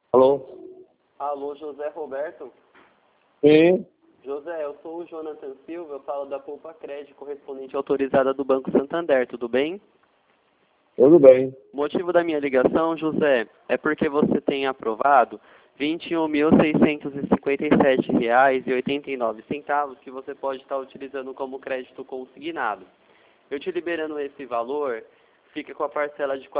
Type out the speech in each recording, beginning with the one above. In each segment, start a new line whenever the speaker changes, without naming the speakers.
Alô?
Alô, José Roberto?
Sim,
José, eu sou o Jonathan Silva, eu falo da Poupa Crédito, correspondente autorizada do Banco Santander, tudo bem?
tudo bem.
O motivo da minha ligação, José, é porque você tem aprovado R$ 21.657,89 que você pode estar utilizando como crédito consignado. Eu te liberando esse valor, fica com a parcela de R$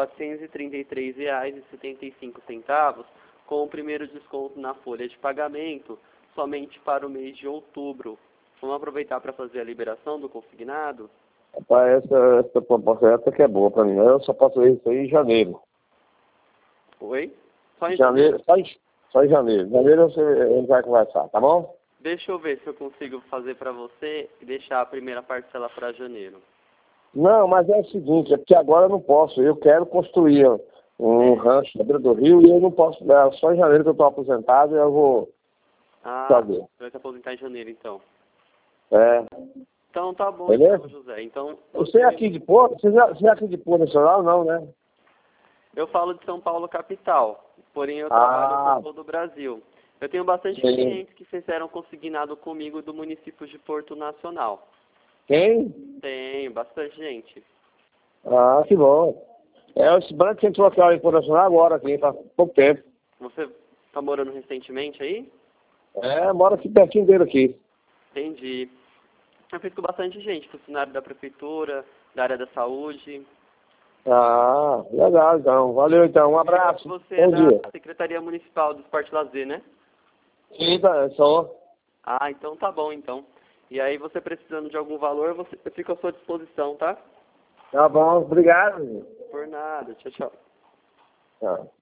433,75, com o primeiro desconto na folha de pagamento, somente para o mês de outubro. Vamos aproveitar para fazer a liberação do consignado?
Rapaz, essa proposta até que é boa pra mim. Eu só posso ver isso aí em janeiro.
Oi? Só em
Janeiro, só em janeiro. Em janeiro a gente vai conversar, tá bom?
Deixa eu ver se eu consigo fazer para você e deixar a primeira parcela para janeiro.
Não, mas é o seguinte, é porque agora eu não posso. Eu quero construir um rancho na beira do rio e eu não posso. Só em janeiro que eu estou aposentado e eu vou fazer.
Você vai se aposentar em janeiro, então.
É,
Então tá bom,
beleza?
então, José. Então,
Você é aqui de Porto? Você é aqui de Porto Nacional? Não, né?
eu falo de São Paulo, capital. Porém, eu trabalho por todo o Brasil. Eu tenho bastante
Sim.
clientes que fizeram consignado comigo do município de Porto Nacional.
Quem?
Tem bastante gente.
Ah, que bom. Esse banco que entrou aqui em Porto Nacional agora, aqui, faz pouco tempo.
Você tá morando recentemente aí?
Mora aqui pertinho dele aqui.
Entendi. Eu fiz com bastante gente, funcionário da prefeitura, da área da saúde.
Ah, legal então. Valeu então. Um abraço.
Você
Bom
é da
dia.
Secretaria Municipal do Esporte e Lazer, né?
Sim, tá, só.
Ah, então tá bom, então. E aí, você precisando de algum valor, eu fico à sua disposição, tá?
Tá bom, obrigado.
Por nada. Tchau, tchau.
Tchau.